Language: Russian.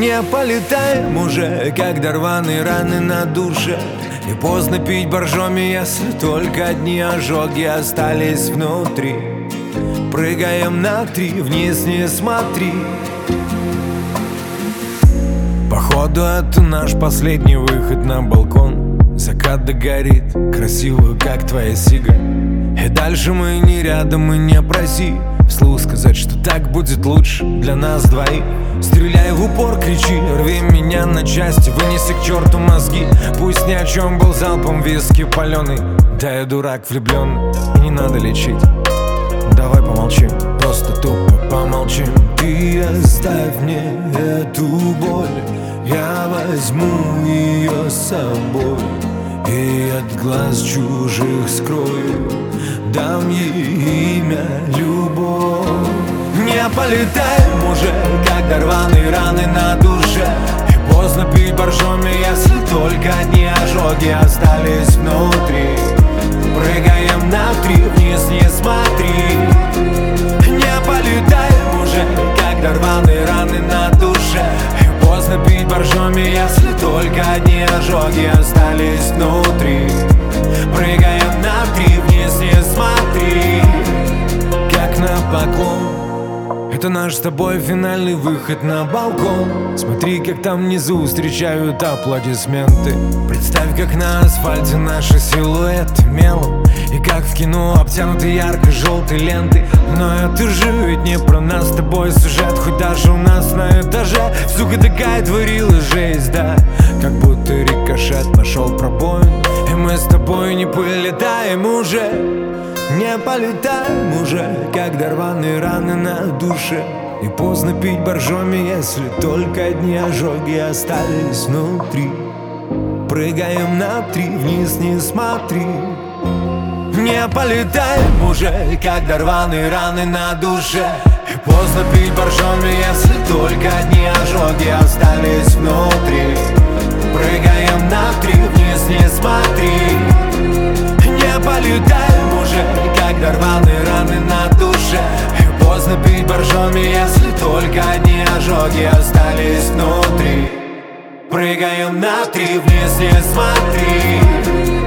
Не полетаем уже, когда рваные раны на душе. И поздно пить боржоми, если только одни ожоги остались внутри. Прыгаем на 3, вниз не смотри. Походу это наш последний выход на балкон. Закат догорит, красиво, как твоя сига. И дальше мы не рядом, и не проси вслух сказать, что так будет лучше для нас двоих. Стреляй в упор, кричи, рви меня на части, вынеси к черту мозги. Пусть ни о чем был залпом виски паленый. Да я дурак влюбленный, и не надо лечить. Давай помолчим, просто тупо помолчим. Ты оставь мне эту боль, я возьму ее с собой и от глаз чужих скрою. Дам ей имя любовь. Не полетаем уже, когда рваные раны на душе. И поздно пить боржоми, если только одни ожоги остались внутри. Прыгаем на 3, вниз не смотри. Не полетаем уже, когда рваные раны на душе. И поздно пить боржоми, если только одни ожоги остались внутри. Прыгаем на 3, вниз не смотри. Как на поклон, это наш с тобой финальный выход на балкон. Смотри, как там внизу встречают аплодисменты. Представь, как на асфальте наши силуэты мелом. И как в кино обтянуты ярко-желтой лентой. Но это же ведь не про нас с тобой сюжет. Хоть даже у нас на этаже сука такая творила жесть, да. Как будто рикошет нашел пробоин. И мы с тобой не полетаем уже. Не полетаем уже, когда рваные раны на душе. И поздно пить боржоми, если только одни ожоги остались внутри. Прыгаем на 3, вниз не смотри. Не полетаем уже, когда рваные раны на душе. И поздно пить боржоми, если только одни ожоги остались внутри. Прыгаем на 3, вниз не смотри. Не полетаем уже, когда рваные раны на душе. И поздно пить боржоми, если только одни ожоги остались внутри. Прыгаем на 3, вниз не смотри.